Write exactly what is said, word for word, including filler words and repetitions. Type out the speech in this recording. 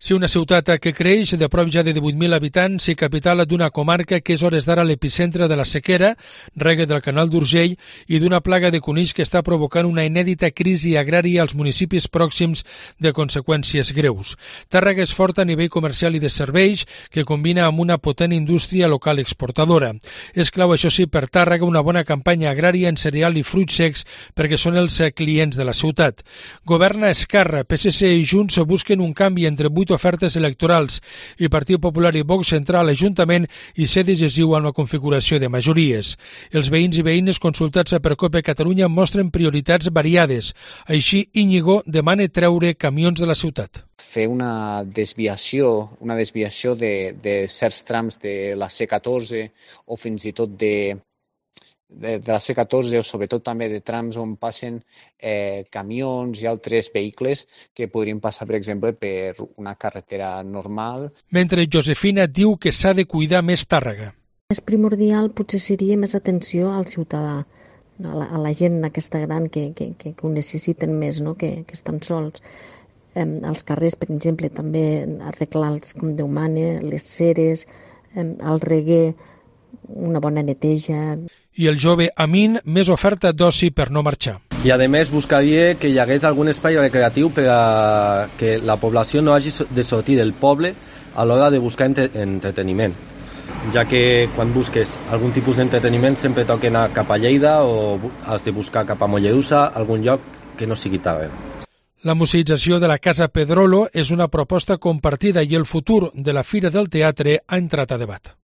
Ser una ciutat que creix de prop ja de divuit mil habitants i capital d'una comarca que és hores d'ara l'epicentre de la sequera, rega del canal d'Urgell i d'una plaga de conills que està provocant una inèdita crisi agrària als municipis pròxims de conseqüències greus. Tàrrega és forta a nivell comercial i de serveis que combina amb una potent indústria local exportadora. És clau, això sí, per Tàrrega una bona campanya agrària en cereal i fruits secs perquè són els clients de la ciutat. Governa Esquerra, P S C i Junts busquen un canvi entre vuit ofertes electorals i Partit Popular i Vox entrar a l'Ajuntament i ser decisiu en la configuració de majories. Els veïns i veïnes consultats per COPE Catalunya mostren prioritats variades. Així, Íñigo demana treure camions de la ciutat. Fer una desviació, una desviació de, de certs trams de la C catorze o fins i tot de de, de la C catorze o sobretot també de trams on passen eh, camions i altres vehicles que podrien passar, per exemple, per una carretera normal. Mentre Josefina diu que s'ha de cuidar més Tàrrega. És primordial, potser seria més atenció al ciutadà, a la, a la gent aquesta gran que, que, que ho necessiten més, no? que, que estan sols. Eh, als carrers, per exemple, també arreglar-los com Déu mana, les ceres, eh, el reguer, una bona neteja. I el jove Amin, més oferta d'oci per no marxar. I a més buscaria que hi hagués algun espai recreatiu per a que la població no hagi de sortir del poble a l'hora de buscar entreteniment, ja que quan busques algun tipus d'entreteniment sempre toca anar cap a Lleida o has de buscar cap a Mollerussa, algun lloc que no sigui Tàrrega. La museïtzació de la Casa Pedrolo és una proposta compartida i el futur de la Fira del Teatre ha entrat a debat.